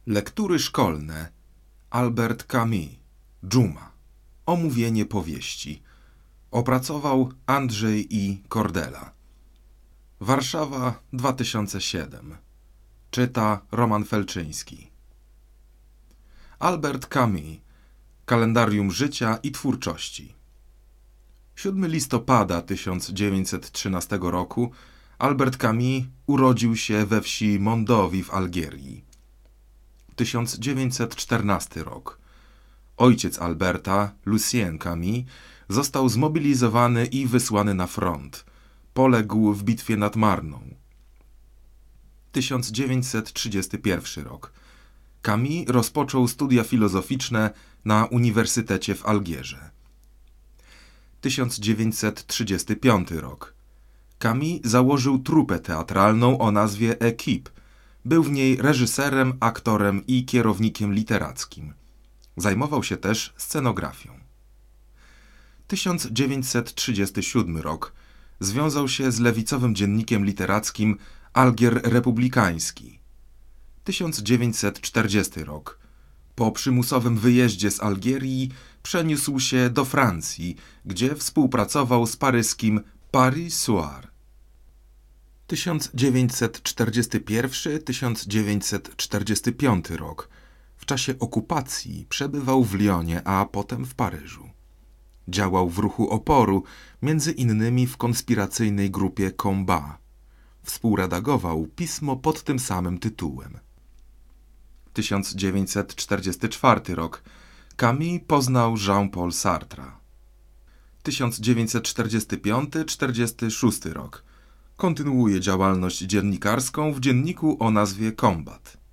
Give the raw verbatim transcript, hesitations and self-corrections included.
Lektury szkolne. Albert Camus. Dżuma. Omówienie powieści. Opracował Andrzej I. Kordela. Warszawa, dwa tysiące siedem. Czyta Roman Felczyński. Albert Camus. Kalendarium życia i twórczości. siódmego listopada tysiąc dziewięćset trzynastego roku Albert Camus urodził się we wsi Mondowi w Algierii. tysiąc dziewięćset czternasty rok. Ojciec Alberta, Lucien Camus, został zmobilizowany i wysłany na front. Poległ w bitwie nad Marną. tysiąc dziewięćset trzydziesty pierwszy rok. Camus rozpoczął studia filozoficzne na Uniwersytecie w Algierze. tysiąc dziewięćset trzydziesty piąty rok. Camus założył trupę teatralną o nazwie Équipe. Był w niej reżyserem, aktorem i kierownikiem literackim. Zajmował się też scenografią. tysiąc dziewięćset trzydziesty siódmy rok. Związał się z lewicowym dziennikiem literackim Algier Republikański. tysiąc dziewięćset czterdziesty rok. Po przymusowym wyjeździe z Algierii przeniósł się do Francji, gdzie współpracował z paryskim Paris Soir. tysiąc dziewięćset czterdziesty pierwszy do tysiąc dziewięćset czterdziesty piąty rok. W czasie okupacji przebywał w Lyonie, a potem w Paryżu. Działał w ruchu oporu, między innymi w konspiracyjnej grupie Combat. Współredagował pismo pod tym samym tytułem. tysiąc dziewięćset czterdziesty czwarty rok. Camus poznał Jean-Paul Sartra. tysiąc dziewięćset czterdziesty piąty do czterdziesty szósty rok. Kontynuuje działalność dziennikarską w dzienniku o nazwie Combat.